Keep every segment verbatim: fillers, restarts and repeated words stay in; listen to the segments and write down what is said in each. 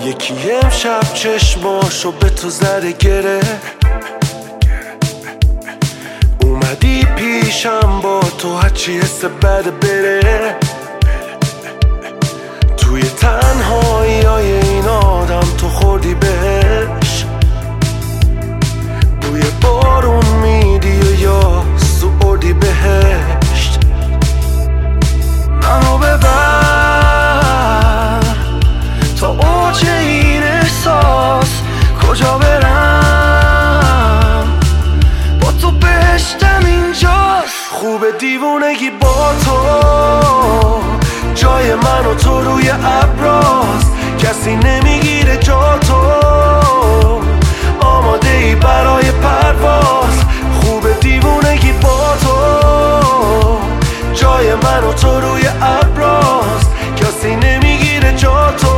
یکی امشب چشماشو به تو زده گره، اومدی پیشم با تو هرچی حس بد بره. توی تنهایی های این آدم تو خوردی بهش، بوی بارون میدی و یا سوردی بهشت. منو ببر تا اوج این احساس، کجا برم با تو بهشتم اینجاست. خوب دیوونگی با تو، جای من و تو روی ابراست، کسی نمیگیره جا تو، آماده ای برای پرواز. خوب دیوونگی با تو، جای من و تو روی ابراست، کسی نمیگیره جا تو،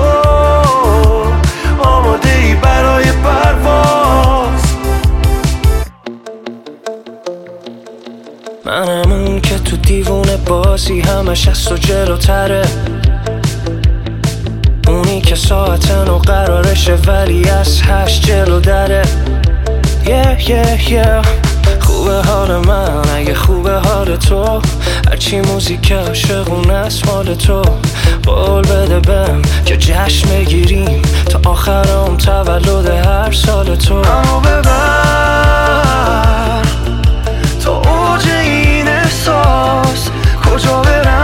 آماده ای برای پرواز. منم اون که تو دیوونه بازی همش از تو جلوتره، اونی که ساعت نو قرارشه ولی از هشت جلو دره. yeah, yeah, yeah. خوبه حال من اگه خوبه حال تو، هرچی موزیک عاشقونه است مال تو. قول بده بهم که جشن بگیریم تا آخرام تولد هر سال تو. منو ببر تا اوج این احساس، کجا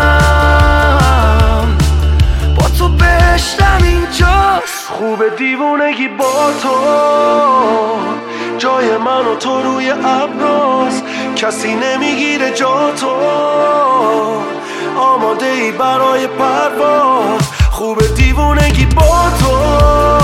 برم با تو بهشتم اینجاست. خوب دیوونگی با تو، جای من و تو روی ابراست، کسی نمیگیره جا تو، آماده ای برای پرواز. خوب دیوونگی با تو،